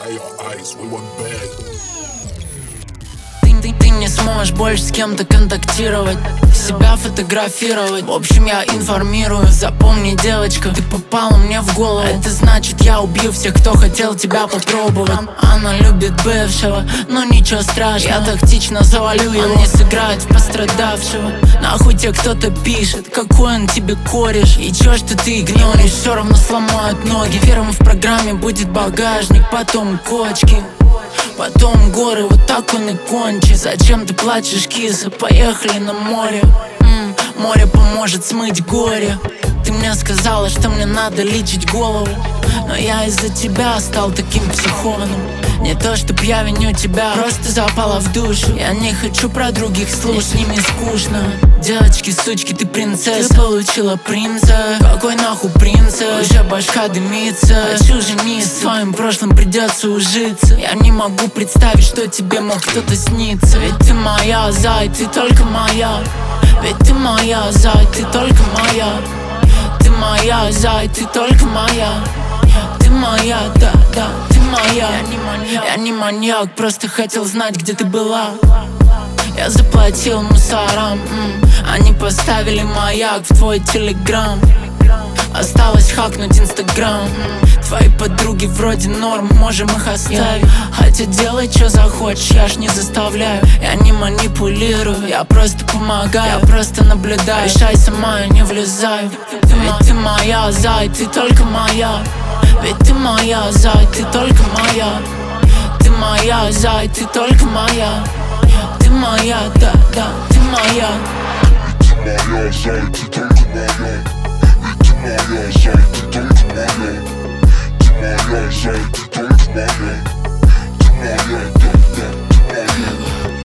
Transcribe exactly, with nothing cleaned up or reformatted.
Ты, ты не сможешь больше с кем-то контактировать, себя фотографировать. В общем, я информирую. Запомни, девочка, ты попала мне в голову. Это значит, я убью всех, кто хотел тебя попробовать. Она любит бывшего, но ничего страшного. Я тактично завалю его, он не сыграет в пострадавшего. Нахуй тебе кто-то пишет, какой он тебе кореш. И чё, что ты игноришь, все равно сломают ноги. Первым в программе будет багажник, потом кочки, потом горы, вот так он и кончит. Зачем ты плачешь, киса? Поехали на море. М-м, море поможет смыть горе. Ты мне сказала, что мне надо лечить голову, но я из-за тебя стал таким психованным. Не то, чтоб я виню тебя, просто запала в душу. Я не хочу про других слушать, с ними скучно. Девочки, сучки, ты принцесса, ты получила принца. Какой нахуй принца? Уже башка дымится. Хочу жениться, с твоим прошлым придется ужиться. Я не могу представить, что тебе мог кто-то сниться. Ведь ты моя, зай, ты только моя. Ведь ты моя, зай, ты только моя. Ты моя, зай, ты только моя. Ты моя, да, да, ты моя. Я не маньяк, я не маньяк, просто хотел знать, где ты была. Я заплатил мусорам, м-м. Они поставили маяк в твой телеграм. Осталось хакнуть инстаграм, м-м. Твои подруги вроде норм, можем их оставить. Хотя делай, что захочешь, я ж не заставляю. Я не манипулирую, я просто помогаю. Я просто наблюдаю, решай сама, я не влезаю. Ведь ты моя, зай, ты только моя. Ведь ты моя, зай, ты только моя. Ты моя, зай, ты только моя. Ты моя, да, да, ты моя. Ведь ты моя, зай, ты только моя. Ведь ты моя, зай, ты только моя. Ты моя, зай, ты только моя. Ты моя,